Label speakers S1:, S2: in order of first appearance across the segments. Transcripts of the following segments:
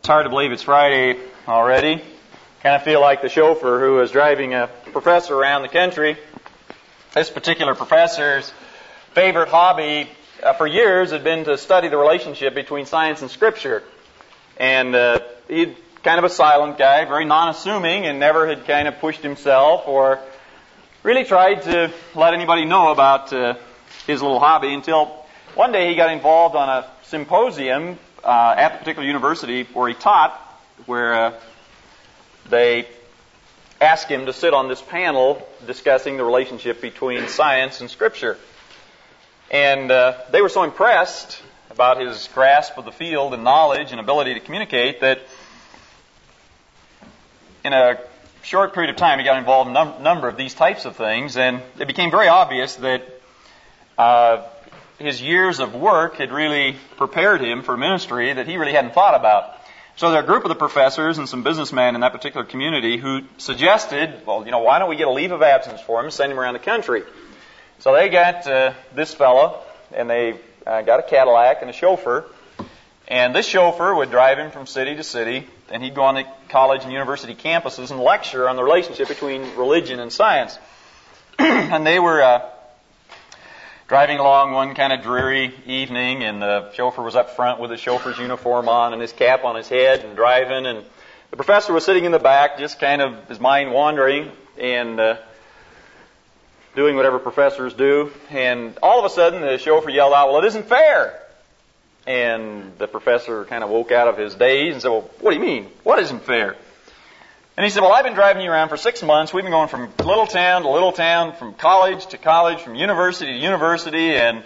S1: hard to believe it's Friday already. Kind of feel like the chauffeur who was driving a professor around the country. This particular professor's favorite hobby for years had been to study the relationship between science and Scripture. And he'd kind of a silent guy, very non-assuming, and never had kind of pushed himself or really tried to let anybody know about his little hobby until one day he got involved on a symposium at the particular university where he taught, where they asked him to sit on this panel discussing the relationship between science and Scripture. And they were so impressed about his grasp of the field and knowledge and ability to communicate that in a short period of time he got involved in a number of these types of things, and it became very obvious that his years of work had really prepared him for ministry that he really hadn't thought about. So there are a group of the professors and some businessmen in that particular community who suggested, well, why don't we get a leave of absence for him and send him around the country? So they got this fellow, and they got a Cadillac and a chauffeur, and this chauffeur would drive him from city to city, and he'd go on the college and university campuses and lecture on the relationship between religion and science. And they were driving along one kind of dreary evening, and the chauffeur was up front with his chauffeur's uniform on and his cap on his head and driving, and the professor was sitting in the back, just kind of his mind wandering and doing whatever professors do. And all of a sudden the chauffeur yelled out, "Well, it isn't fair!" And the professor kind of woke out of his daze and said, "Well, what do you mean? What isn't fair?" And he said, "Well, I've been driving you around for 6 months. We've been going from little town to little town, from college to college, from university to university, and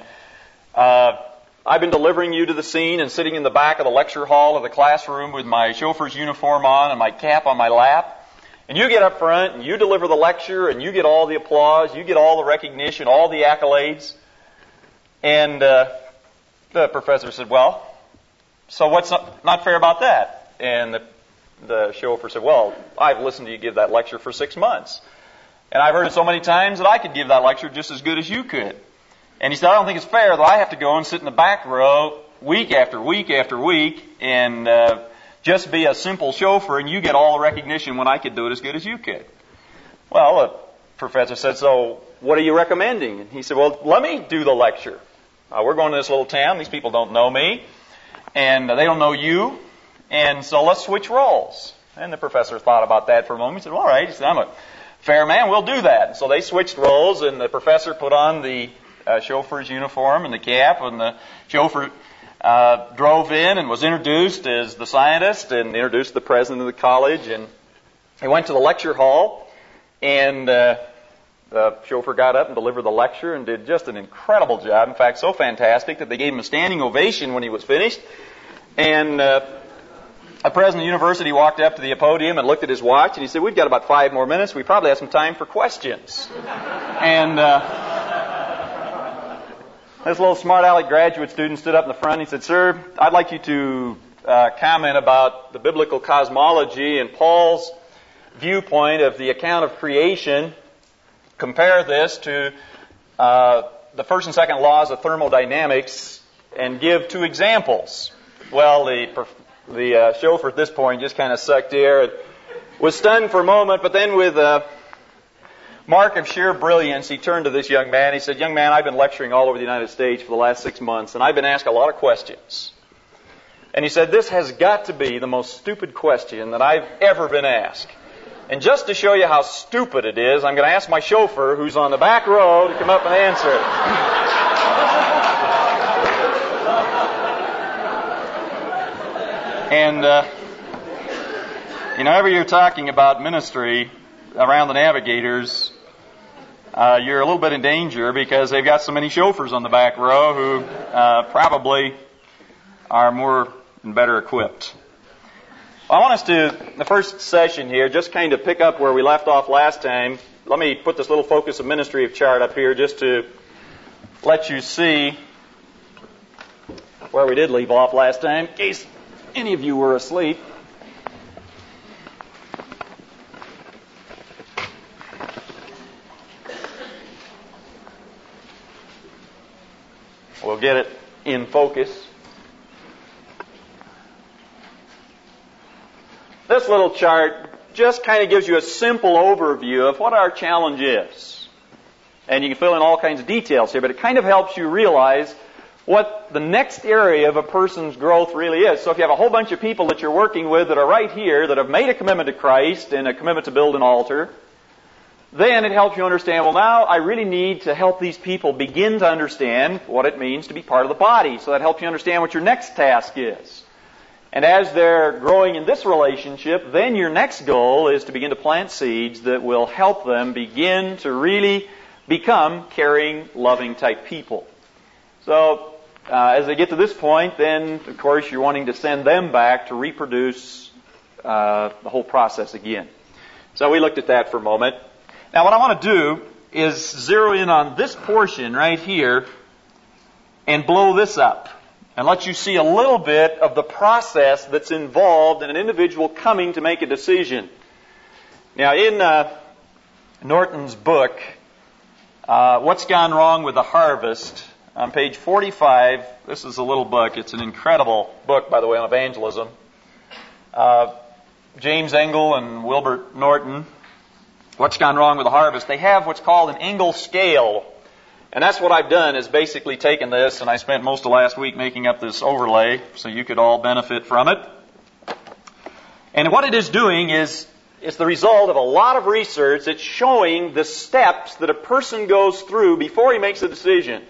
S1: I've been delivering you to the scene and sitting in the back of the lecture hall of the classroom with my chauffeur's uniform on and my cap on my lap. And you get up front and you deliver the lecture and you get all the applause, you get all the recognition, all the accolades." And the professor said, "Well, so what's not fair about that?" And the chauffeur said, "Well, I've listened to you give that lecture for 6 months. And I've heard it so many times that I could give that lecture just as good as you could." And he said, "I don't think it's fair that I have to go and sit in the back row week after week after week and just be a simple chauffeur and you get all the recognition when I could do it as good as you could." Well, the professor said, "So what are you recommending?" And he said, "Well, let me do the lecture. We're going to this little town. These people don't know me, and they don't know you. And so let's switch roles." And the professor thought about that for a moment. He said, "All right." He said, "I'm a fair man. We'll do that." And so they switched roles, and the professor put on the chauffeur's uniform and the cap, and the chauffeur drove in and was introduced as the scientist and introduced the president of the college. And he went to the lecture hall, and the chauffeur got up and delivered the lecture and did just an incredible job. In fact, so fantastic that they gave him a standing ovation when he was finished. And the president of the university walked up to the podium and looked at his watch, and he said, "We've got about 5 more minutes. We probably have some time for questions." And this little smart aleck graduate student stood up in the front. And he said, "Sir, I'd like you to comment about the biblical cosmology and Paul's viewpoint of the account of creation. Compare this to the first and second laws of thermodynamics and give 2 examples." Well, the chauffeur at this point just kind of sucked air and was stunned for a moment, but then with a mark of sheer brilliance, he turned to this young man. He said, "Young man, I've been lecturing all over the United States for the last 6 months, and I've been asked a lot of questions. And he said, this has got to be the most stupid question that I've ever been asked. And just to show you how stupid it is, I'm going to ask my chauffeur, who's on the back row, to come up and answer it." And, whenever you're talking about ministry around the Navigators, you're a little bit in danger because they've got so many chauffeurs on the back row who probably are more and better equipped. I want us to, the first session here, just kind of pick up where we left off last time. Let me put this little focus of ministry chart up here just to let you see where we did leave off last time, in case any of you were asleep. We'll get it in focus.
S2: This little chart just kind of gives you a simple overview of what our challenge is. And you can fill in all kinds of details here, but it kind of helps you realize what the next area of a person's growth really is. So if you have a whole bunch of people that you're working with that are right here, that have made a commitment to Christ and a commitment to build an altar, then it helps you understand, well, now I really need to help these people begin to understand what it means to be part of the body. So that helps you understand what your next task is. And as they're growing in this relationship, then your next goal is to begin to plant seeds that will help them begin to really become caring, loving type people. So as they get to this point, then, of course, you're wanting to send them back to reproduce the whole process again. So we looked at that for a moment. Now what I want to do is zero in on this portion right here and blow this up and let you see a little bit of the process that's involved in an individual coming to make a decision. Now in Norton's book, What's Gone Wrong with the Harvest, on page 45, this is a little book. It's an incredible book, by the way, on evangelism. James Engel and Wilbert Norton, What's Gone Wrong with the Harvest, they have what's called an Engel scale. And that's what I've done, is basically taken this, and I spent most of last week making up this overlay so you could all benefit from it. And what it is doing is it's the result of a lot of research. It's showing the steps that a person goes through before he makes a decision.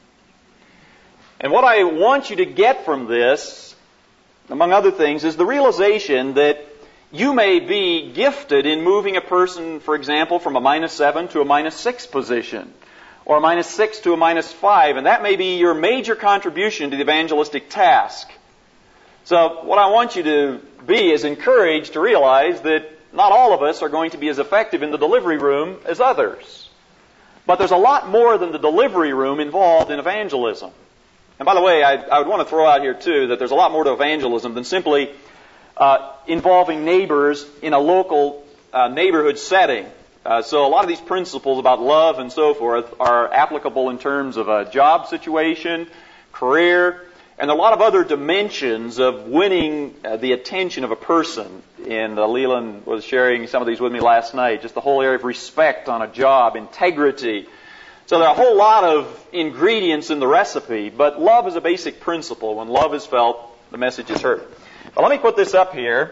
S2: And what I want you to get from this, among other things, is the realization that you may be gifted in moving a person, for example, from a -7 to a -6 position, or a -6 to a -5, and that may be your major contribution to the evangelistic task. So what I want you to be is encouraged to realize that not all of us are going to be as effective in the delivery room as others. But there's a lot more than the delivery room involved in evangelism. And by the way, I would want to throw out here too that there's a lot more to evangelism than simply involving neighbors in a local neighborhood setting. So a lot of these principles about love and so forth are applicable in terms of a job situation, career, and a lot of other dimensions of winning the attention of a person. And Leland was sharing some of these with me last night, just the whole area of respect on a job, integrity. So there are a whole lot of ingredients in the recipe, but love is a basic principle. When love is felt, the message is heard. Well, let me put this up here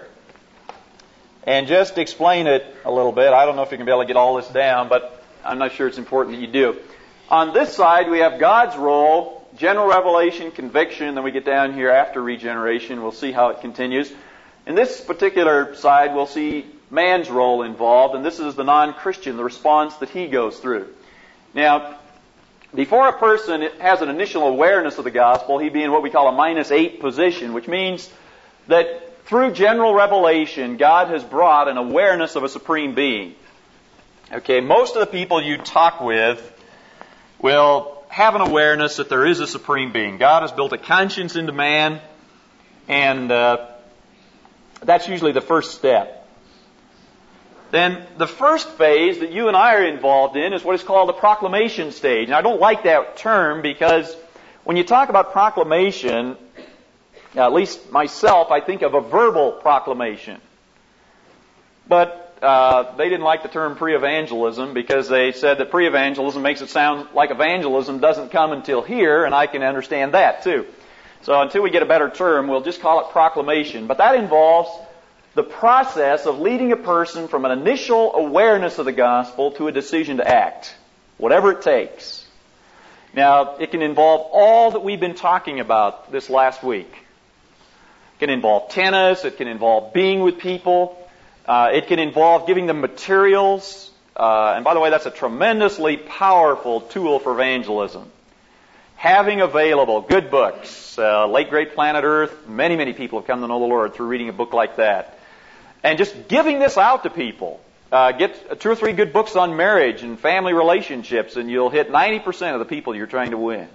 S2: and just explain it a little bit. I don't know if you can be able to get all this down, but I'm not sure it's important that you do. On this side, we have God's role, general revelation, conviction. Then we get down here after regeneration. We'll see how it continues. In this particular side, we'll see man's role involved, and this is the non-Christian, the response that he goes through. Now, before a person has an initial awareness of the gospel, he'd be in what we call a -8 position, which means that through general revelation, God has brought an awareness of a supreme being. Okay, most of the people you talk with will have an awareness that there is a supreme being. God has built a conscience into man, and that's usually the first step. Then the first phase that you and I are involved in is what is called the proclamation stage. And I don't like that term because when you talk about proclamation, at least myself, I think of a verbal proclamation. But they didn't like the term pre-evangelism because they said that pre-evangelism makes it sound like evangelism doesn't come until here, and I can understand that too. So until we get a better term, we'll just call it proclamation. But that involves the process of leading a person from an initial awareness of the gospel to a decision to act, whatever it takes. Now, it can involve all that we've been talking about this last week. It can involve tennis, it can involve being with people, it can involve giving them materials, and by the way, that's a tremendously powerful tool for evangelism. Having available good books, Late Great Planet Earth, many, many people have come to know the Lord through reading a book like that. And just giving this out to people. Get 2 or 3 good books on marriage and family relationships, and you'll hit 90% of the people you're trying to win.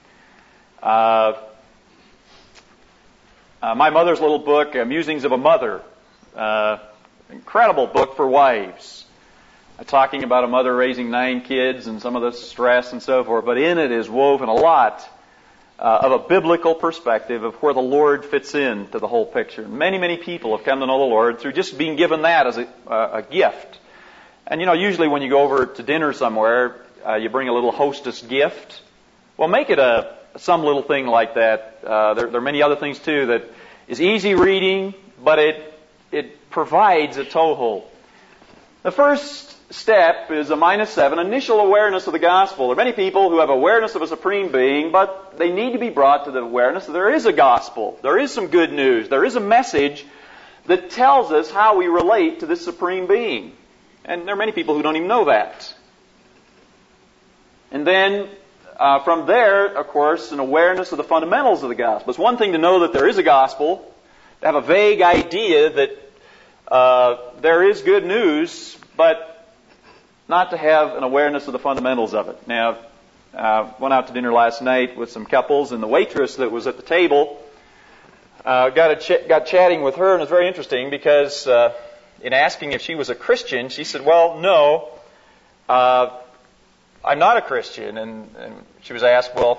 S2: My mother's little book, Musings of a Mother, incredible book for wives, talking about a mother raising 9 kids and some of the stress and so forth. But in it is woven a lot of a biblical perspective of where the Lord fits into the whole picture. Many, many people have come to know the Lord through just being given that as a gift. And usually when you go over to dinner somewhere, you bring a little hostess gift. Well, make it some little thing like that. There are many other things too that is easy reading, but it provides a toehold. The first step is a -7, initial awareness of the gospel. There are many people who have awareness of a supreme being, but they need to be brought to the awareness that there is a gospel. There is some good news. There is a message that tells us how we relate to this supreme being. And there are many people who don't even know that. And then from there, of course, an awareness of the fundamentals of the gospel. It's one thing to know that there is a gospel, to have a vague idea that there is good news, but not to have an awareness of the fundamentals of it. Now, went out to dinner last night with some couples, and the waitress that was at the table got chatting with her, and it was very interesting because in asking if she was a Christian, she said, "Well, no, I'm not a Christian." And she was asked, "Well,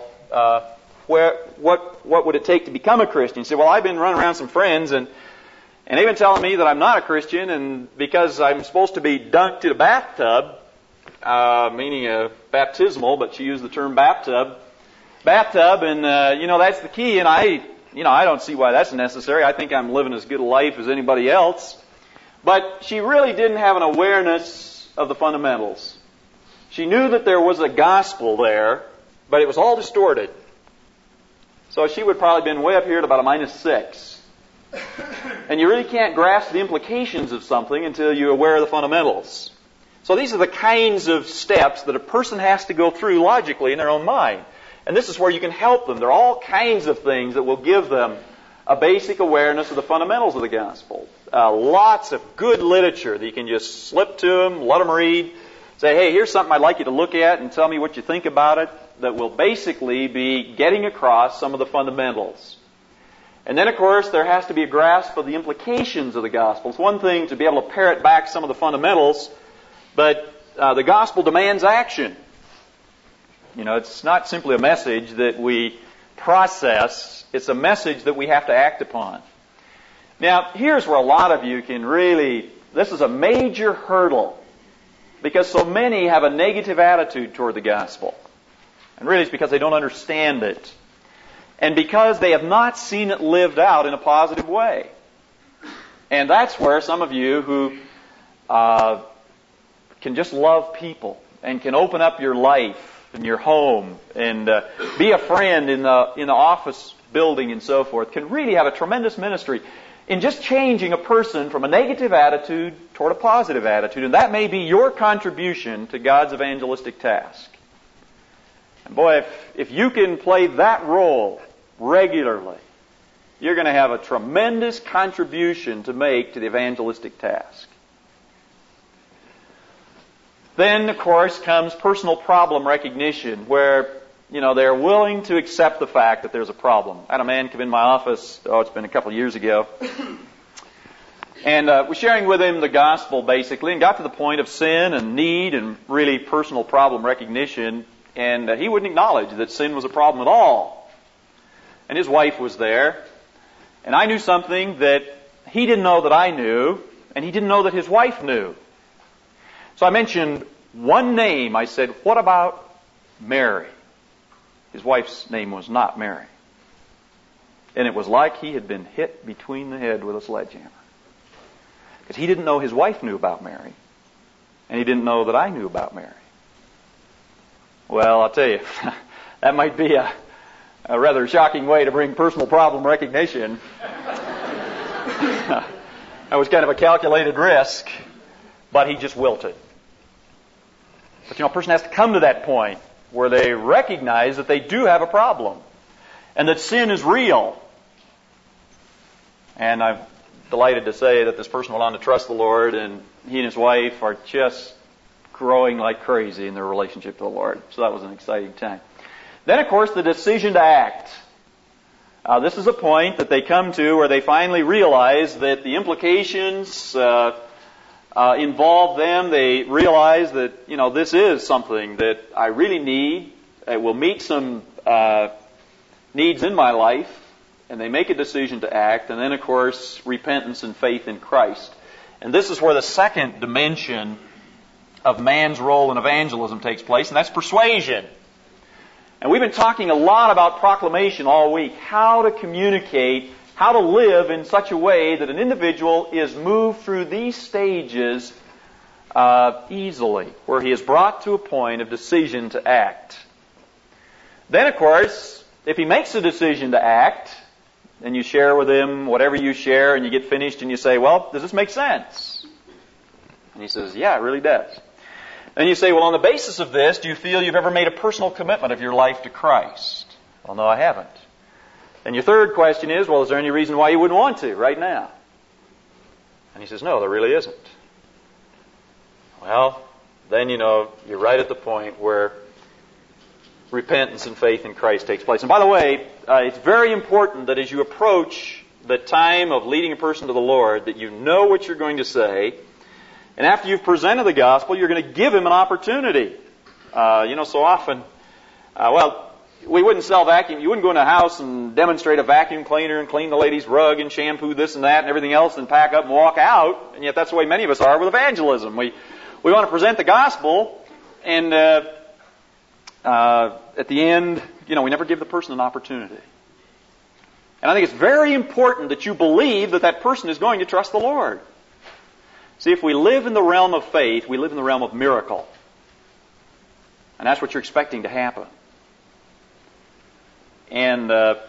S2: what would it take to become a Christian?" She said, "Well, I've been running around some friends, and they've been telling me that I'm not a Christian, and because I'm supposed to be dunked in a bathtub," meaning a baptismal, but she used the term bathtub, and that's the key, and I don't see why that's necessary. I think I'm living as good a life as anybody else. But she really didn't have an awareness of the fundamentals. She knew that there was a gospel there, but it was all distorted. So she would probably been way up here at about a -6. And you really can't grasp the implications of something until you're aware of the fundamentals. So these are the kinds of steps that a person has to go through logically in their own mind. And this is where you can help them. There are all kinds of things that will give them a basic awareness of the fundamentals of the gospel. Lots of good literature that you can just slip to them, let them read, say, "Hey, here's something I'd like you to look at and tell me what you think about it," that will basically be getting across some of the fundamentals. And then, of course, there has to be a grasp of the implications of the gospel. It's one thing to be able to parrot back some of the fundamentals, but the gospel demands action. It's not simply a message that we process. It's a message that we have to act upon. Now, here's where a lot of you can really, this is a major hurdle, because so many have a negative attitude toward the gospel. And really it's because they don't understand it. And because they have not seen it lived out in a positive way. And that's where some of you who can just love people and can open up your life and your home and be a friend in the office building and so forth can really have a tremendous ministry in just changing a person from a negative attitude toward a positive attitude. And that may be your contribution to God's evangelistic task. And boy, if you can play that role regularly, you're going to have a tremendous contribution to make to the evangelistic task. Then, of course, comes personal problem recognition, where, they're willing to accept the fact that there's a problem. I had a man come in my office, it's been a couple of years ago, and was sharing with him the gospel, basically, and got to the point of sin and need and really personal problem recognition, and he wouldn't acknowledge that sin was a problem at all. And his wife was there, and I knew something that he didn't know that I knew, and he didn't know that his wife knew. So I mentioned one name. I said, "What about Mary?" His wife's name was not Mary. And it was like he had been hit between the head with a sledgehammer. Because he didn't know his wife knew about Mary. And he didn't know that I knew about Mary. Well, I'll tell you, that might be a rather shocking way to bring personal problem recognition. That was kind of a calculated risk. But he just wilted. But a person has to come to that point where they recognize that they do have a problem and that sin is real. And I'm delighted to say that this person went on to trust the Lord, and he and his wife are just growing like crazy in their relationship to the Lord. So that was an exciting time. Then, of course, the decision to act. This is a point that they come to where they finally realize that the implications involve them. They realize that, this is something that I really need. It will meet some
S1: needs in my life, and they make a decision to act, and then, of course, repentance and faith in Christ. And this is where the second dimension of man's role in evangelism takes place, and that's persuasion. And we've been talking a lot about proclamation all week, how to communicate, how to live in such a way that an individual is moved through these stages easily, where he is brought to a point of decision to act. Then, of course, if he makes a decision to act, and you share with him whatever you share, and you get finished and you say, well, does this make sense? And he says, yeah, it really does. Then you say, well, on the basis of this, do you feel you've ever made a personal commitment of your life to Christ? Well, no, I haven't. And your third question is, well, is there any reason why you wouldn't want to right now? And he says, no, there really isn't. Well, then, you're right at the point where repentance and faith in Christ takes place. And by the way, it's very important that as you approach the time of leading a person to the Lord, that you know what you're going to say. And after you've presented the gospel, you're going to give him an opportunity. So often, we wouldn't sell vacuum. You wouldn't go in a house and demonstrate a vacuum cleaner and clean the lady's rug and shampoo this and that and everything else and pack up and walk out. And yet that's the way many of us are with evangelism. We want to present the gospel, and at the end, we never give the person an opportunity. And I think it's very important that you believe that that person is going to trust the Lord. See, if we live in the realm of faith, we live in the realm of miracle. And that's what you're expecting to happen. And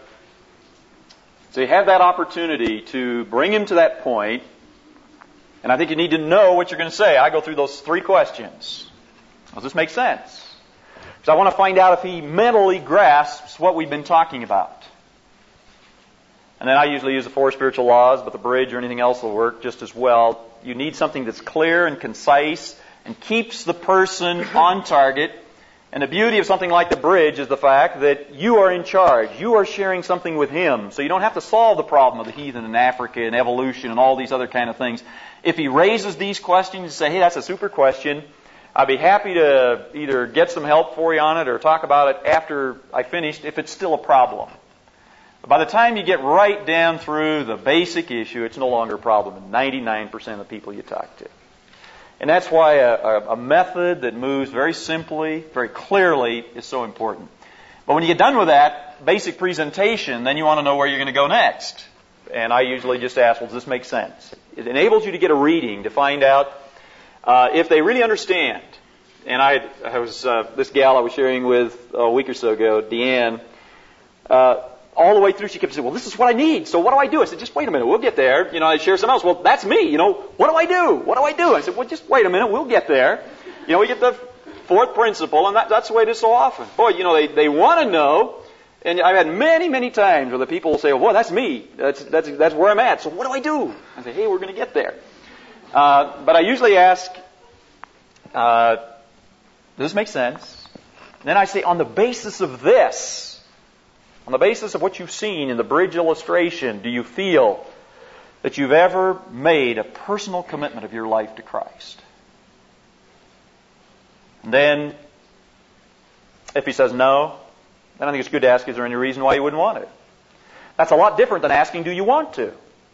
S1: so you have that opportunity to bring him to that point. And I think you need to know what you're going to say. I go through those 3 questions. Does this make sense? Because I want to find out if he mentally grasps what we've been talking about. And then I usually use the 4 spiritual laws, but the bridge or anything else will work just as well. You need something that's clear and concise and keeps the person on target. And the beauty of something like the bridge is the fact that you are in charge. You are sharing something with him. So you don't have to solve the problem of the heathen in Africa and evolution and all these other kind of things. If he raises these questions and say, hey, that's a super question, I'd be happy to either get some help for you on it or talk about it after I finished if it's still a problem. But by the time you get right down through the basic issue, it's no longer a problem in 99% of the people you talk to. And that's why a method that moves very simply, very clearly, is so important. But when you get done with that basic presentation, then you want to know where you're going to go next. And I usually just ask, well, does this make sense? It enables you to get a reading to find out if they really understand. And I was this gal I was sharing with a week or so ago, Deanne, all the way through she kept saying, well, this is what I need, so what do I do? I said, just wait a minute, we'll get there. I share something else. Well, that's me, what do I do? What do I do? I said, well, just wait a minute, we'll get there. We get the 4th principle, and that's the way it is so often. Boy, they want to know, and I've had many, many times where the people will say, well, boy, that's me. That's where I'm at, so what do I do? I say, hey, we're going to get there. But I usually ask, does this make sense? And then I say, on the basis of this, on the basis of what you've seen in the bridge illustration, do you feel that you've ever made a personal commitment of your life to Christ? And then, if he says no, then I think it's good to ask, is there any reason why you wouldn't want it? That's a lot different than asking, do you want to?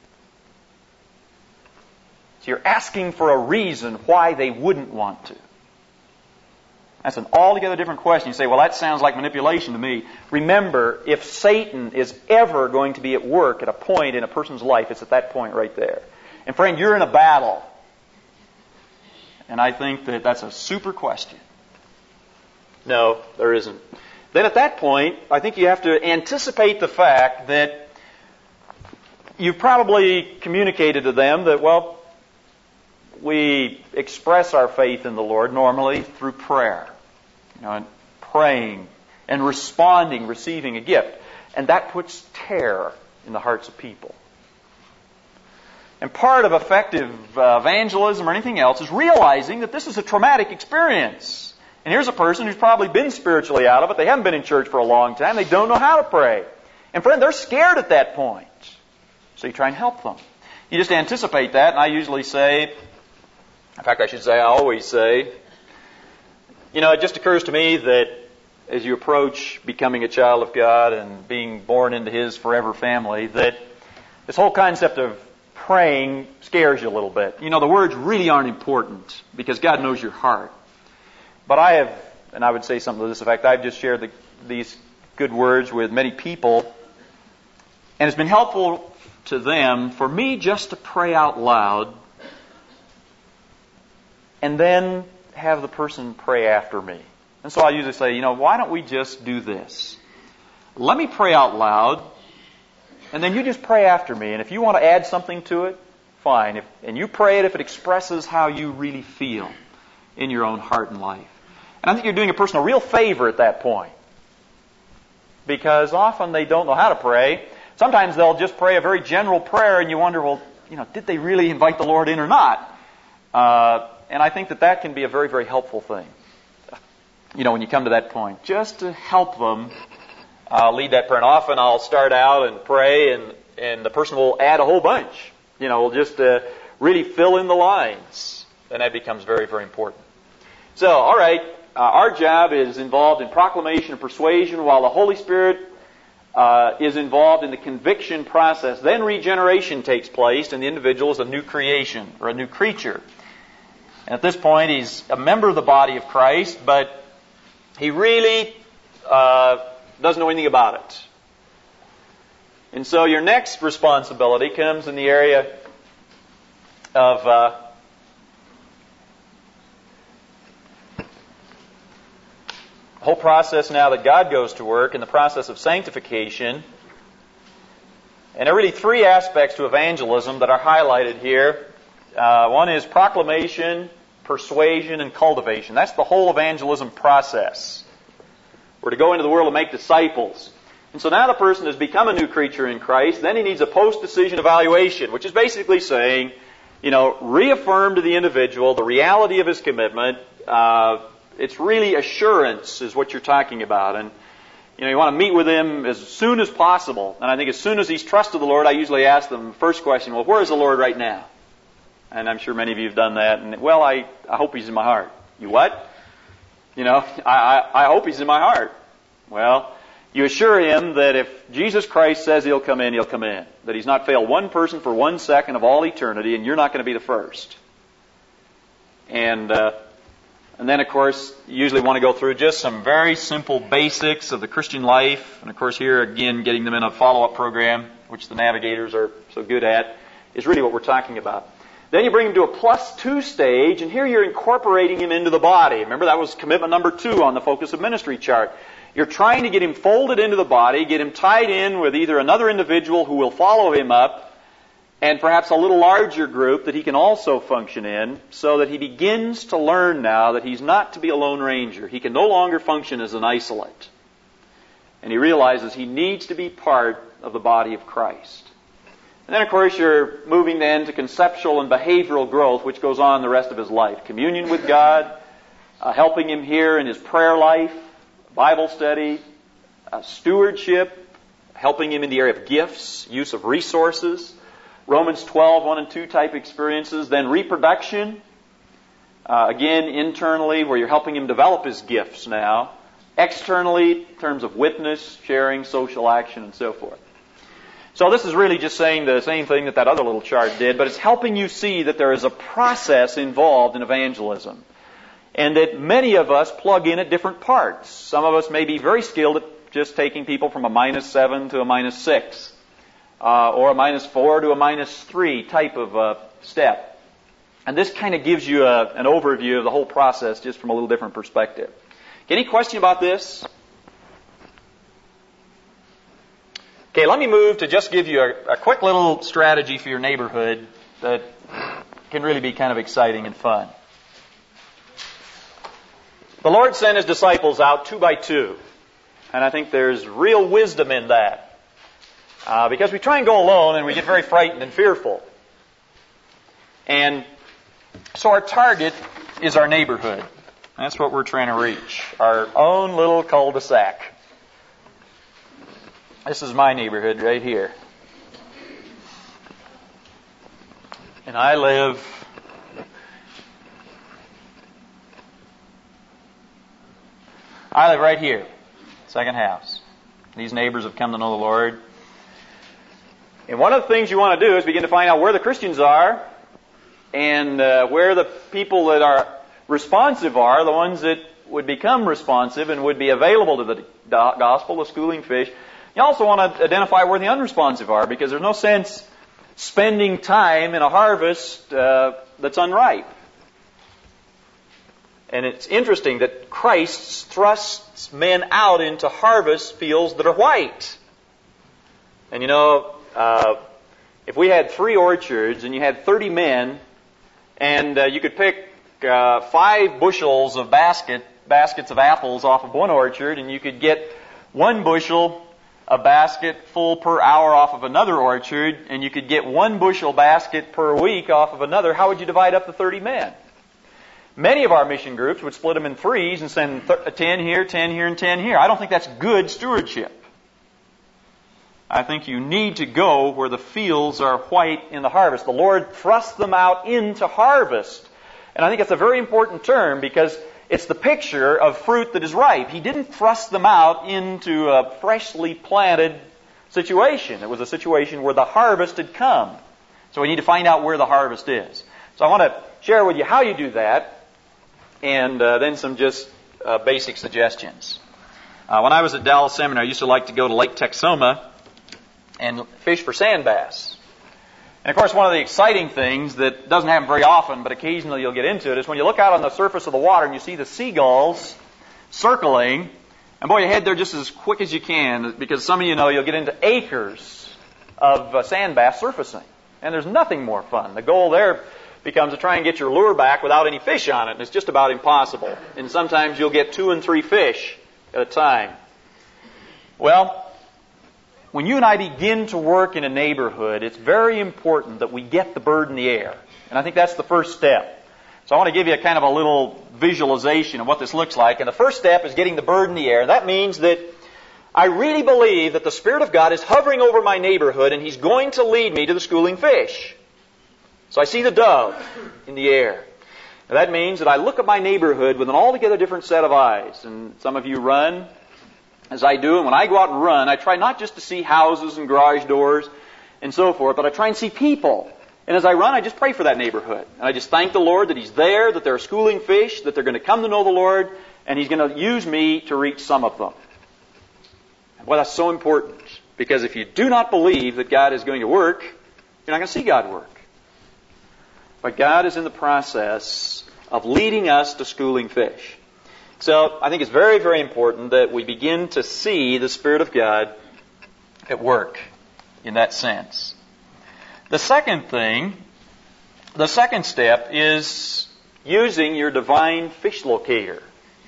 S1: So you're asking for a reason why they wouldn't want to. That's an altogether different question. You say, well, that sounds like manipulation to me. Remember, if Satan is ever going to be at work at a point in a person's life, it's at that point right there. And friend, you're in a battle. And I think that that's a super question. No, there isn't. Then at that point, I think you have to anticipate the fact that you've probably communicated to them that, well, we express our faith in the Lord normally through prayer. And praying and responding, receiving a gift. And that puts terror in the hearts of people. And part of effective evangelism or anything else is realizing that this is a traumatic experience. And here's a person who's probably been spiritually out of it. They haven't been in church for a long time. They don't know how to pray. And friend, they're scared at that point. So you try and help them. You just anticipate that, and I usually say, in fact, I always say, it just occurs to me that as you approach becoming a child of God and being born into His forever family, that this whole concept of praying scares you a little bit. You know, the words really aren't important because God knows your heart. But I have, and I would say something to this effect, I've just shared these good words with many people, and it's been helpful to them for me just to pray out loud and then have the person pray after me. And so I usually say, why don't we just do this? Let me pray out loud, and then you just pray after me. And if you want to add something to it, fine. And you pray it if it expresses how you really feel in your own heart and life. And I think you're doing a person a real favor at that point. Because often they don't know how to pray. Sometimes they'll just pray a very general prayer, and you wonder, well, did they really invite the Lord in or not? And I think that can be a very, very helpful thing. When you come to that point, just to help them lead that prayer. And often I'll start out and pray, and the person will add a whole bunch. Will just really fill in the lines. And that becomes very, very important. So, all right, our job is involved in proclamation and persuasion, while the Holy Spirit is involved in the conviction process. Then regeneration takes place, and the individual is a new creation, or a new creature. And at this point, he's a member of the body of Christ, but he really doesn't know anything about it. And so your next responsibility comes in the area of the whole process now that God goes to work in the process of sanctification. And there are really three aspects to evangelism that are highlighted here. One is proclamation, persuasion, and cultivation. That's the whole evangelism process. We're to go into the world and make disciples. And so now the person has become a new creature in Christ. Then he needs a post-decision evaluation, which is basically saying, reaffirm to the individual the reality of his commitment. It's really assurance is what you're talking about. And, you want to meet with him as soon as possible. And I think as soon as he's trusted the Lord, I usually ask them the first question, well, where is the Lord right now? And I'm sure many of you have done that. And, well, I hope He's in my heart. You what? I hope He's in my heart. Well, you assure him that if Jesus Christ says He'll come in, He'll come in. That He's not failed one person for 1 second of all eternity, and you're not going to be the first. And then, of course, you usually want to go through just some very simple basics of the Christian life. And, of course, here again, getting them in a follow-up program, which the navigators are so good at, is really what we're talking about. Then you bring him to a +2 stage, and here you're incorporating him into the body. Remember, that was commitment number 2 on the focus of ministry chart. You're trying to get him folded into the body, get him tied in with either another individual who will follow him up, and perhaps a little larger group that he can also function in, so that he begins to learn now that he's not to be a lone ranger. He can no longer function as an isolate. And he realizes he needs to be part of the body of Christ. And then, of course, you're moving then to conceptual and behavioral growth, which goes on the rest of his life. Communion with God, helping him here in his prayer life, Bible study, stewardship, helping him in the area of gifts, use of resources, Romans 12, 1 and 2 type experiences, then reproduction, again, internally, where you're helping him develop his gifts now, externally, in terms of witness, sharing, social action, and so forth. So this is really just saying the same thing that other little chart did, but it's helping you see that there is a process involved in evangelism. And that many of us plug in at different parts. Some of us may be very skilled at just taking people from a -7 to a -6, or a -4 to a -3 type of step. And this kind of gives you an overview of the whole process just from a little different perspective. Any question about this? Okay, let me move to just give you a quick little strategy for your neighborhood that can really be kind of exciting and fun. The Lord sent His disciples out 2 by 2. And I think there's real wisdom in that. Because we try and go alone and we get very frightened and fearful. And so our target is our neighborhood. That's what we're trying to reach. Our own little cul-de-sac. This is my neighborhood right here. And I live right here. Second house. These neighbors have come to know the Lord. And one of the things you want to do is begin to find out where the Christians are and where the people that are responsive are, the ones that would become responsive and would be available to the gospel, the schooling fish. You also want to identify where the unresponsive are, because there's no sense spending time in a harvest that's unripe. And it's interesting that Christ thrusts men out into harvest fields that are white. And you know, if we had 3 orchards and you had 30 men, and you could pick 5 bushels of baskets of apples off of one orchard, and you could get 1 bushel a basket full per hour off of another orchard, and you could get 1 bushel basket per week off of another, how would you divide up the 30 men? Many of our mission groups would split them in 3s and send 10 here, 10 here, and 10 here. I don't think that's good stewardship. I think you need to go where the fields are white in the harvest. The Lord thrusts them out into harvest. And I think it's a very important term, because it's the picture of fruit that is ripe. He didn't thrust them out into a freshly planted situation. It was a situation where the harvest had come. So we need to find out where the harvest is. So I want to share with you how you do that, and then some just basic suggestions. When I was at Dallas Seminary, I used to like to go to Lake Texoma and fish for sand bass. And of course, one of the exciting things that doesn't happen very often, but occasionally you'll get into it, is when you look out on the surface of the water and you see the seagulls circling, and boy, you head there just as quick as you can, because some of you know you'll get into acres of sand bass surfacing. And there's nothing more fun. The goal there becomes to try and get your lure back without any fish on it, and it's just about impossible. And sometimes you'll get 2 and 3 fish at a time. Well, when you and I begin to work in a neighborhood, it's very important that we get the bird in the air. And I think that's the first step. So I want to give you a kind of a little visualization of what this looks like. And the first step is getting the bird in the air. That means that I really believe that the Spirit of God is hovering over my neighborhood, and He's going to lead me to the schooling fish. So I see the dove in the air. Now that means that I look at my neighborhood with an altogether different set of eyes. And some of you run, as I do, and when I go out and run, I try not just to see houses and garage doors and so forth, but I try and see people. And as I run, I just pray for that neighborhood. And I just thank the Lord that He's there, that there are schooling fish, that they're going to come to know the Lord, and He's going to use me to reach some of them. Well, that's so important, because if you do not believe that God is going to work, you're not going to see God work. But God is in the process of leading us to schooling fish. So I think it's very, very important that we begin to see the Spirit of God at work in that sense. The second step is using your divine fish locator.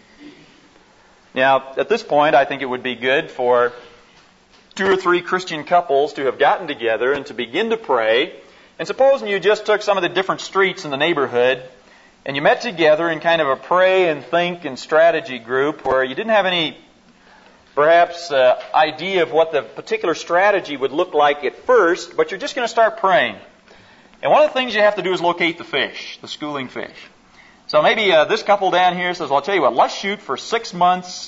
S1: Now, at this point, I think it would be good for 2 or 3 Christian couples to have gotten together and to begin to pray. And supposing you just took some of the different streets in the neighborhood and you met together in kind of a pray and think and strategy group where you didn't have any, perhaps, idea of what the particular strategy would look like at first, but you're just going to start praying. And one of the things you have to do is locate the fish, the schooling fish. So maybe this couple down here says, well, I'll tell you what, let's shoot for 6 months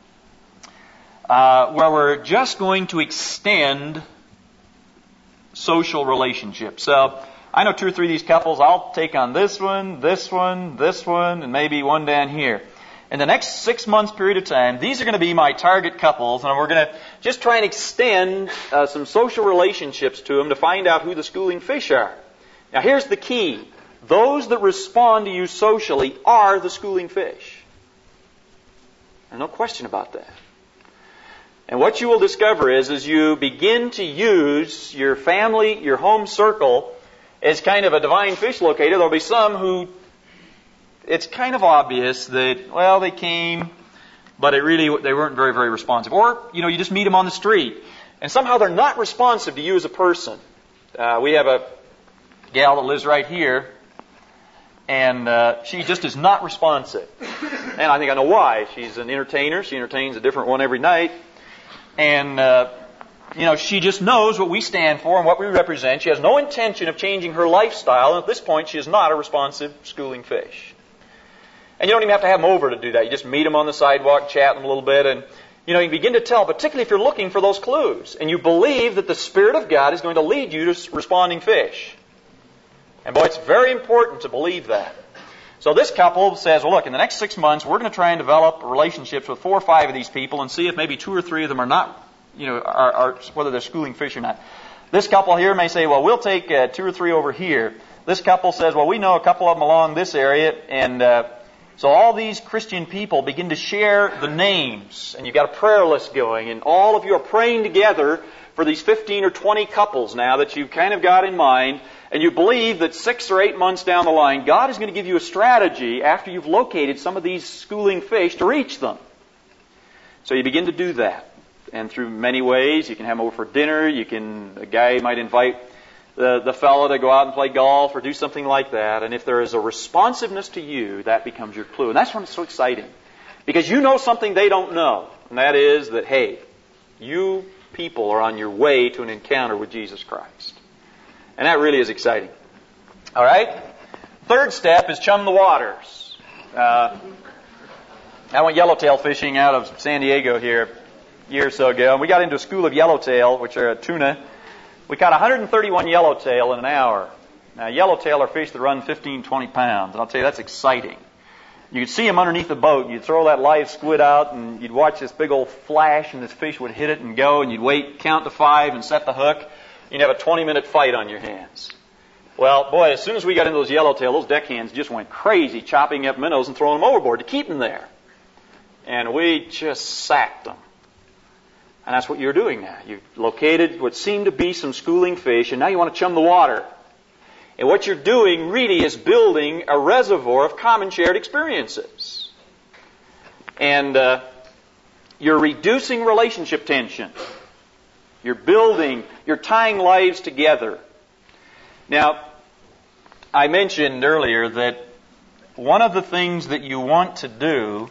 S1: where we're just going to extend social relationships. So I know 2 or 3 of these couples. I'll take on this one, and maybe one down here. In the next 6 months period of time, these are going to be my target couples, and we're going to just try and extend some social relationships to them to find out who the schooling fish are. Now here's the key. Those that respond to you socially are the schooling fish. There's no question about that. And what you will discover is, as you begin to use your family, your home circle, as kind of a divine fish locator, there'll be some who it's kind of obvious that, well, they came, but they weren't very, very responsive. Or, you just meet them on the street, and somehow they're not responsive to you as a person. We have a gal that lives right here, and she just is not responsive. And I think I know why. She's an entertainer. She entertains a different one every night. And, she just knows what we stand for and what we represent. She has no intention of changing her lifestyle. And at this point, she is not a responsive schooling fish. And you don't even have to have them over to do that. You just meet them on the sidewalk, chat them a little bit, You begin to tell, particularly if you're looking for those clues, and you believe that the Spirit of God is going to lead you to responding fish. And boy, it's very important to believe that. So this couple says, well, look, in the next 6 months, we're going to try and develop relationships with 4 or 5 of these people and see if maybe 2 or 3 of them are not, whether they're schooling fish or not. This couple here may say, well, we'll take 2 or 3 over here. This couple says, well, we know a couple of them along this area, and so all these Christian people begin to share the names, and you've got a prayer list going, and all of you are praying together for these 15 or 20 couples now that you've kind of got in mind. And you believe that 6 or 8 months down the line, God is going to give you a strategy after you've located some of these schooling fish to reach them. So you begin to do that. And through many ways, you can have them over for dinner. A guy might invite the fellow to go out and play golf or do something like that. And if there is a responsiveness to you, that becomes your clue. And that's when it's so exciting. Because you know something they don't know. And that is that, hey, you people are on your way to an encounter with Jesus Christ. And that really is exciting. All right? Third step is chum the waters. I went yellowtail fishing out of San Diego here a year or so ago, and we got into a school of yellowtail, which are tuna. We caught 131 yellowtail in an hour. Now, yellowtail are fish that run 15, 20 pounds, and I'll tell you, that's exciting. You could see them underneath the boat. You'd throw that live squid out, and you'd watch this big old flash, and this fish would hit it and go, and you'd wait, count to 5, and set the hook. You'd have a 20-minute fight on your hands. Well, boy, as soon as we got into those yellowtail, those deckhands just went crazy, chopping up minnows and throwing them overboard to keep them there. And we just sacked them. And that's what you're doing now. You've located what seemed to be some schooling fish, and now you want to chum the water. And what you're doing really is building a reservoir of common shared experiences. And you're reducing relationship tension. You're tying lives together. Now, I mentioned earlier that one of the things that you want to do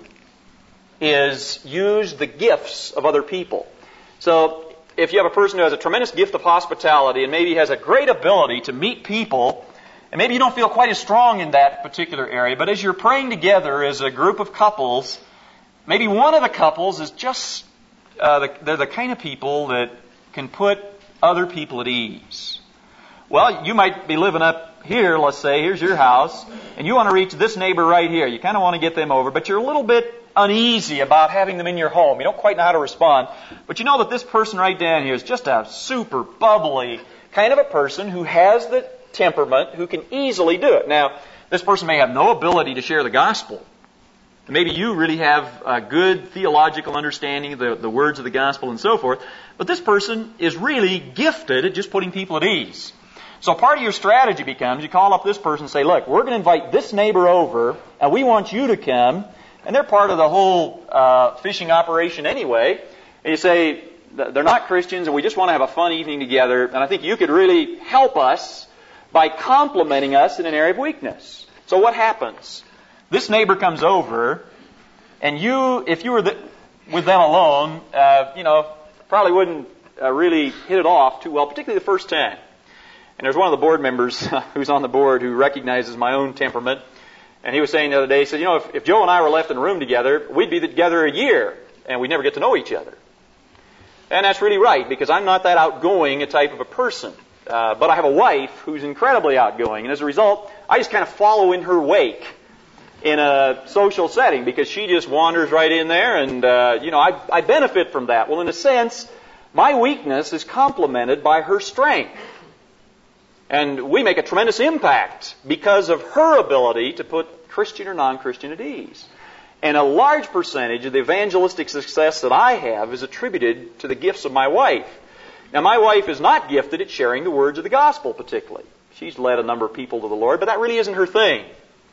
S1: is use the gifts of other people. So, if you have a person who has a tremendous gift of hospitality and maybe has a great ability to meet people, and maybe you don't feel quite as strong in that particular area, but as you're praying together as a group of couples, maybe one of the couples is just, they're the kind of people that can put other people at ease. Well, you might be living up here, let's say, here's your house, and you want to reach this neighbor right here. You kind of want to get them over, but you're a little bit uneasy about having them in your home. You don't quite know how to respond, but you know that this person right down here is just a super bubbly kind of a person who has the temperament, who can easily do it. Now, this person may have no ability to share the gospel. Maybe you really have a good theological understanding of the words of the gospel and so forth, but this person is really gifted at just putting people at ease. So part of your strategy becomes you call up this person and say, look, we're going to invite this neighbor over, and we want you to come, and they're part of the whole fishing operation anyway. And you say, they're not Christians, and we just want to have a fun evening together, and I think you could really help us by complimenting us in an area of weakness. So what happens? This neighbor comes over, and you, if you were with them alone, probably wouldn't really hit it off too well, particularly the first time. And there's one of the board members who's on the board who recognizes my own temperament, and he was saying the other day, he said, if Joe and I were left in a room together, we'd be together a year, and we'd never get to know each other. And that's really right, because I'm not that outgoing a type of a person. But I have a wife who's incredibly outgoing, and as a result, I just kind of follow in her wake in a social setting because she just wanders right in there, and I benefit from that. Well, in a sense, my weakness is complemented by her strength. And we make a tremendous impact because of her ability to put Christian or non-Christian at ease. And a large percentage of the evangelistic success that I have is attributed to the gifts of my wife. Now, my wife is not gifted at sharing the words of the gospel particularly. She's led a number of people to the Lord, but that really isn't her thing.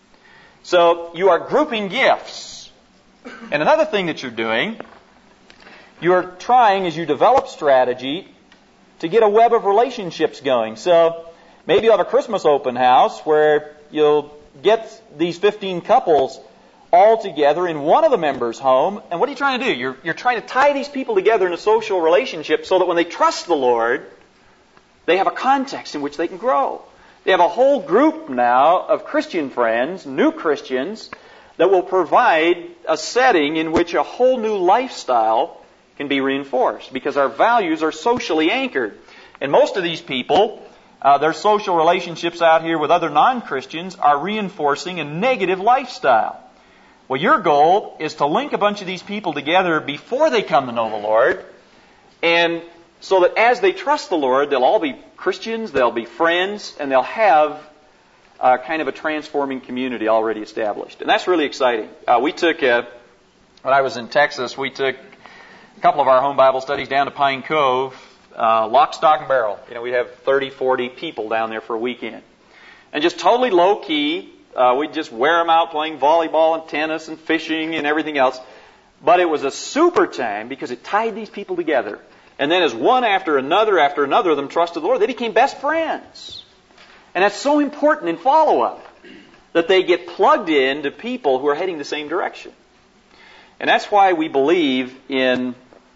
S1: So you are grouping gifts. And another thing that you're doing, you're trying as you develop strategy to get a web of relationships going. So maybe you'll have a Christmas open house where you'll get these 15 couples all together in one of the members' home. And what are you trying to do? You're trying to tie these people together in a social relationship so that when they trust the Lord, they have a context in which they can grow. They have a whole group now of Christian friends, new Christians, that will provide a setting in which a whole new lifestyle can be reinforced because our values are socially anchored. And most of these people, their social relationships out here with other non-Christians are reinforcing a negative lifestyle. Well, your goal is to link a bunch of these people together before they come to know the Lord, and so that as they trust the Lord, they'll all be Christians, they'll be friends, and they'll have kind of a transforming community already established. And that's really exciting. When I was in Texas, we took a couple of our home Bible studies down to Pine Cove, lock, stock, and barrel. We have 30, 40 people down there for a weekend. And just totally low-key, we'd just wear them out playing volleyball and tennis and fishing and everything else. But it was a super time because it tied these people together. And then as one after another of them trusted the Lord, they became best friends. And that's so important in follow-up, that they get plugged in to people who are heading the same direction. And that's why we believe in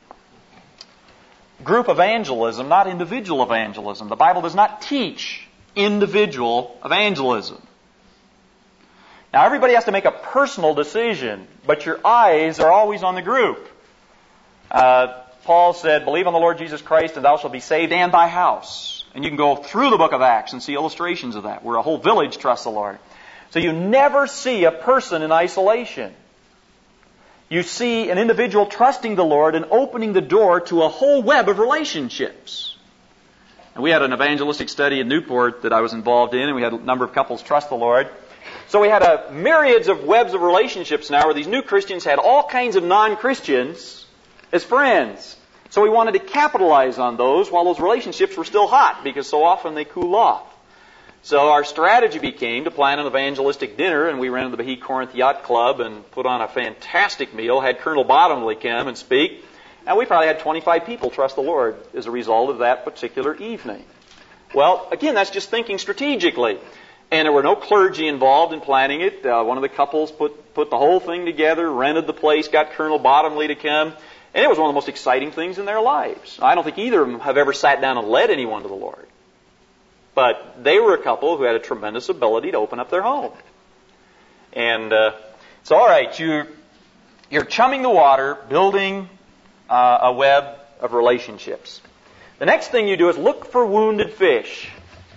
S1: group evangelism, not individual evangelism. The Bible does not teach individual evangelism. Now, everybody has to make a personal decision, but your eyes are always on the group. Paul said, believe on the Lord Jesus Christ and thou shalt be saved and thy house. And you can go through the book of Acts and see illustrations of that, where a whole village trusts the Lord. So you never see a person in isolation. You see an individual trusting the Lord and opening the door to a whole web of relationships. And we had an evangelistic study in Newport that I was involved in, and we had a number of couples trust the Lord. So we had myriads of webs of relationships now where these new Christians had all kinds of non-Christians as friends. So we wanted to capitalize on those while those relationships were still hot, because so often they cool off. So our strategy became to plan an evangelistic dinner, and we rented the Bahee Corinth Yacht Club and put on a fantastic meal, had Colonel Bottomley come and speak, and we probably had 25 people trust the Lord as a result of that particular evening. Well, again, that's just thinking strategically. And there were no clergy involved in planning it. One of the couples put the whole thing together, rented the place, got Colonel Bottomley to come. And it was one of the most exciting things in their lives. I don't think either of them have ever sat down and led anyone to the Lord. But they were a couple who had a tremendous ability to open up their home. And so, all right, you're chumming the water, building a web of relationships. The next thing you do is look for wounded fish.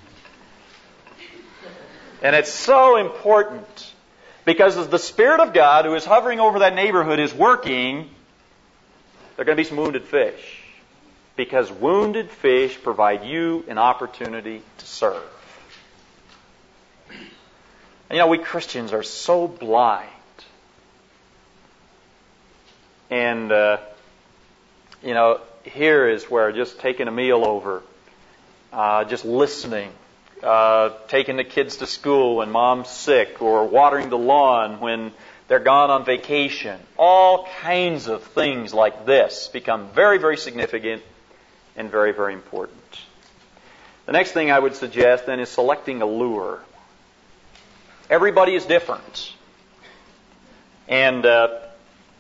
S1: And it's so important, because as the Spirit of God who is hovering over that neighborhood is working, there are going to be some wounded fish. Because wounded fish provide you an opportunity to serve. And we Christians are so blind. And, here is where just taking a meal over, just listening, taking the kids to school when mom's sick, or watering the lawn when they're gone on vacation. All kinds of things like this become very, very significant and very, very important. The next thing I would suggest then is selecting a lure. Everybody is different. And let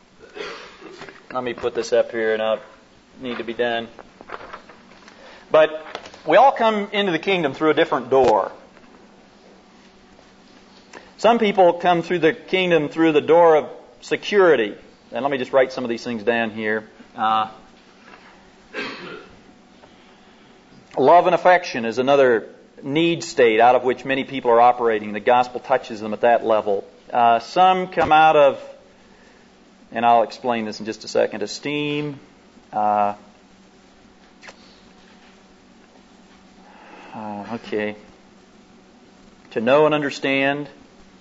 S1: me put this up here, and I'll need to be done. But we all come into the kingdom through a different door. Some people come through the kingdom through the door of security. And let me just write some of these things down here. Love and affection is another need state out of which many people are operating. The gospel touches them at that level. Some come out of, and I'll explain this in just a second, esteem, to know and understand.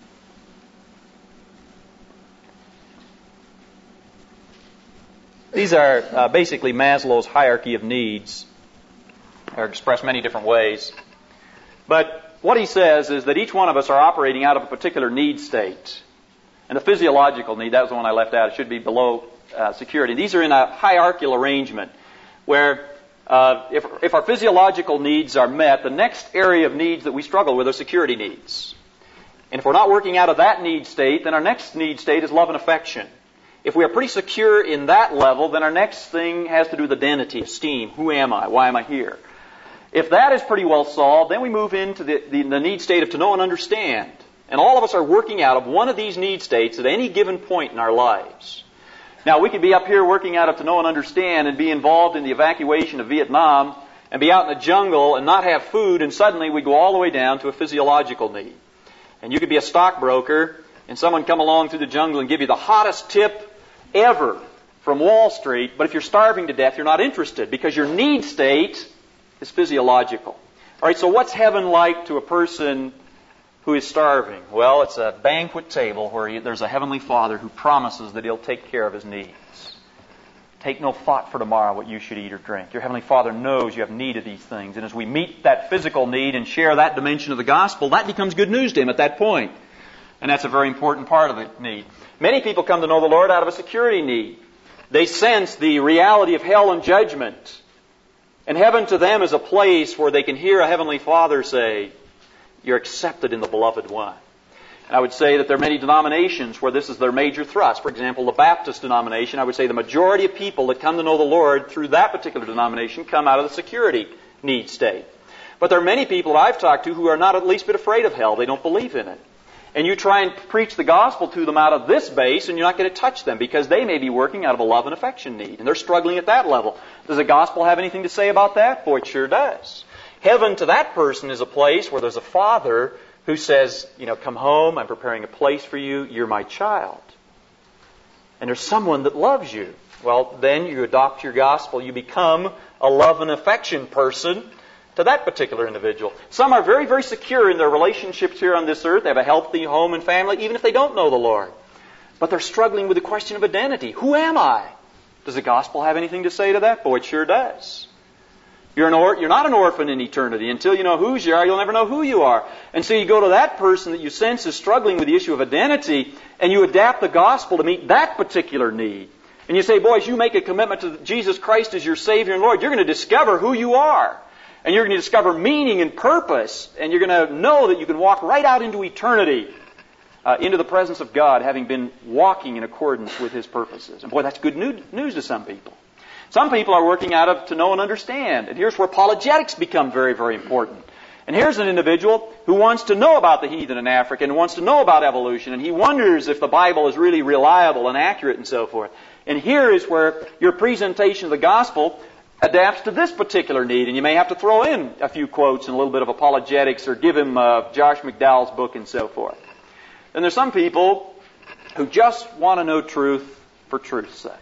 S1: These are basically Maslow's hierarchy of needs. They're expressed many different ways. But what he says is that each one of us are operating out of a particular need state. And the physiological need, that was the one I left out, it should be below security. These are in a hierarchical arrangement where if our physiological needs are met, the next area of needs that we struggle with are security needs. And if we're not working out of that need state, then our next need state is love and affection. If we are pretty secure in that level, then our next thing has to do with identity, esteem. Who am I? Why am I here? If that is pretty well solved, then we move into the need state of to know and understand. And all of us are working out of one of these need states at any given point in our lives.
S2: Now, we could be up here working out of to know and understand and be involved in the evacuation of Vietnam and be out in the jungle and not have food, and suddenly we go all the way down to a physiological need. And you could be a stockbroker and someone come along through the jungle and give you the hottest tip ever from Wall Street, but if you're starving to death, you're not interested because your need state is physiological. All right, so what's heaven like to a person who is starving? Well, it's a banquet table where there's a heavenly Father who promises that He'll take care of His needs. Take no thought for tomorrow what you should eat or drink. Your heavenly Father knows you have need of these things, and as we meet that physical need and share that dimension of the gospel, that becomes good news to Him at that point. And that's a very important part of the need. Many people come to know the Lord out of a security need. They sense the reality of hell and judgment. And heaven to them is a place where they can hear a heavenly Father say, "You're accepted in the Beloved One." And I would say that there are many denominations where this is their major thrust. For example, the Baptist denomination, I would say the majority of people that come to know the Lord through that particular denomination come out of the security need state. But there are many people that I've talked to who are not at least bit afraid of hell. They don't believe in it. And you try and preach the gospel to them out of this base, and you're not going to touch them because they may be working out of a love and affection need, and they're struggling at that level. Does the gospel have anything to say about that? Boy, it sure does. Heaven to that person is a place where there's a Father who says, come home, I'm preparing a place for you, you're my child. And there's someone that loves you. Well, then you adopt your gospel, you become a love and affection person to that particular individual. Some are very, very secure in their relationships here on this earth. They have a healthy home and family, even if they don't know the Lord. But they're struggling with the question of identity. Who am I? Does the gospel have anything to say to that? Boy, it sure does. You're not an orphan in eternity. Until you know whose you are, you'll never know who you are. And so you go to that person that you sense is struggling with the issue of identity, and you adapt the gospel to meet that particular need. And you say, boys, you make a commitment to Jesus Christ as your Savior and Lord, you're going to discover who you are. And you're going to discover meaning and purpose, and you're going to know that you can walk right out into eternity, into the presence of God, having been walking in accordance with His purposes. And boy, that's good news to some people. Some people are working out of to know and understand. And here's where apologetics become very, very important. And here's an individual who wants to know about the heathen in Africa and wants to know about evolution, and he wonders if the Bible is really reliable and accurate and so forth. And here is where your presentation of the gospel adapts to this particular need, and you may have to throw in a few quotes and a little bit of apologetics or give him Josh McDowell's book and so forth. Then there's some people who just want to know truth for truth's sake.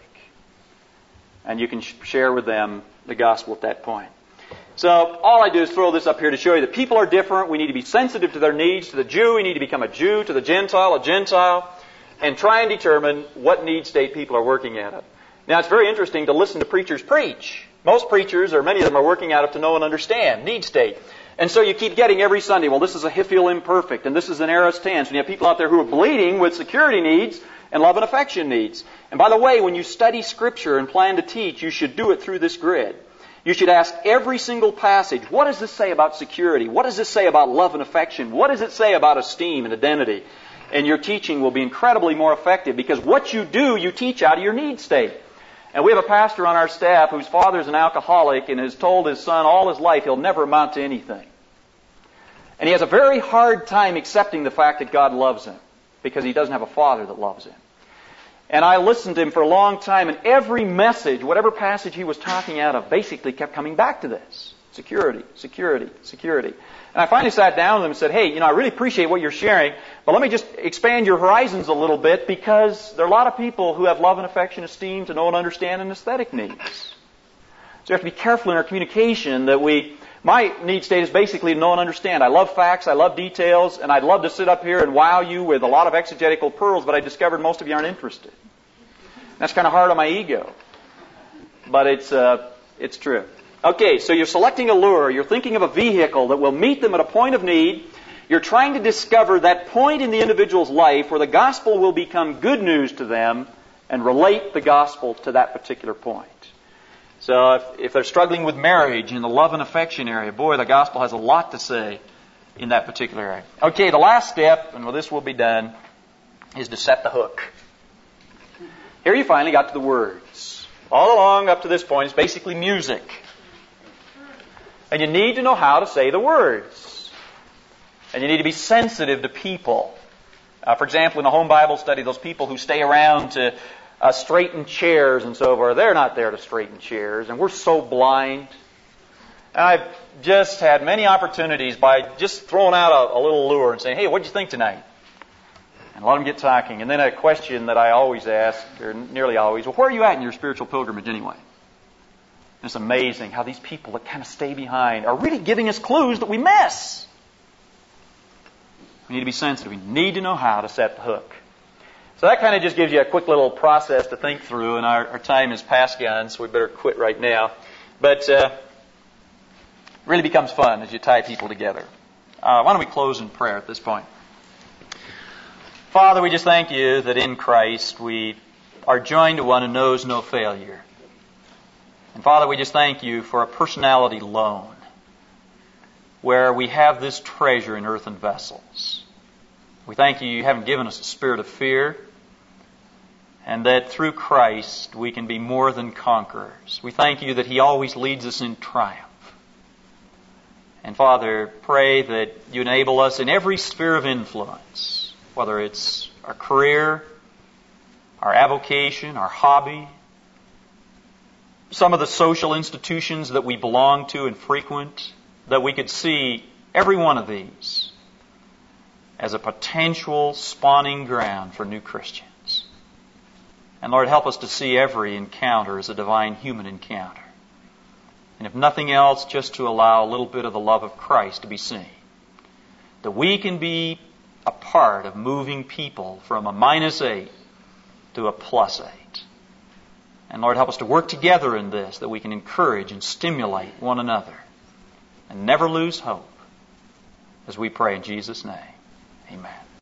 S2: And you can share with them the gospel at that point. So all I do is throw this up here to show you that people are different. We need to be sensitive to their needs. To the Jew, we need to become a Jew. To the Gentile, a Gentile. And try and determine what need state people are working at it. Now, it's very interesting to listen to preachers preach. Most preachers, or many of them, are working out of to know and understand, need state. And so you keep getting every Sunday, well, this is a Hiphil imperfect, and this is an aorist tense. And you have people out there who are bleeding with security needs and love and affection needs. And by the way, when you study Scripture and plan to teach, you should do it through this grid. You should ask every single passage, what does this say about security? What does this say about love and affection? What does it say about esteem and identity? And your teaching will be incredibly more effective because what you do, you teach out of your need state. And we have a pastor on our staff whose father is an alcoholic and has told his son all his life he'll never amount to anything. And he has a very hard time accepting the fact that God loves him because he doesn't have a father that loves him. And I listened to him for a long time, and every message, whatever passage he was talking out of, basically kept coming back to this. Security, security, security. And I finally sat down with him and said, hey, I really appreciate what you're sharing, but let me just expand your horizons a little bit because there are a lot of people who have love and affection, esteem, to know and understand, and aesthetic needs. So you have to be careful in our communication that my need state is basically to know and understand. I love facts, I love details, and I'd love to sit up here and wow you with a lot of exegetical pearls, but I discovered most of you aren't interested. That's kind of hard on my ego. But it's true. Okay, so you're selecting a lure. You're thinking of a vehicle that will meet them at a point of need. You're trying to discover that point in the individual's life where the gospel will become good news to them and relate the gospel to that particular point. So if they're struggling with marriage in the love and affection area, boy, the gospel has a lot to say in that particular area. Okay, the last step, and this will be done, is to set the hook. Here you finally got to the words. All along up to this point, it's basically music. And you need to know how to say the words. And you need to be sensitive to people. For example, in a home Bible study, those people who stay around to
S1: straighten chairs and so forth. They're not there to straighten chairs, and we're so blind. And I've just had many opportunities by just throwing out a little lure and saying, hey, what did you think tonight? And let them get talking. And then a question that I always ask, or nearly always, well, where are you at in your spiritual pilgrimage anyway? It's amazing how these people that kind of stay behind are really giving us clues that we miss. We need to be sensitive. We need to know how to set the hook. So that kind of just gives you a quick little process to think through, and our time is past gone, so we better quit right now. But it really becomes fun as you tie people together. Why don't we close in prayer at this point? Father, we just thank you that in Christ we are joined to one who knows no failure. And Father, we just thank you for a personality loan where we have this treasure in earthen vessels. We thank you haven't given us a spirit of fear, and that through Christ we can be more than conquerors. We thank you that He always leads us in triumph. And Father, pray that you enable us in every sphere of influence, whether it's our career, our avocation, our hobby, some of the social institutions that we belong to and frequent, that we could see every one of these as a potential spawning ground for new Christians. And Lord, help us to see every encounter as a divine human encounter. And if nothing else, just to allow a little bit of the love of Christ to be seen. That we can be a part of moving people from a -8 to a +8. And Lord, help us to work together in this, that we can encourage and stimulate one another and never lose hope, as we pray in Jesus' name. Amen.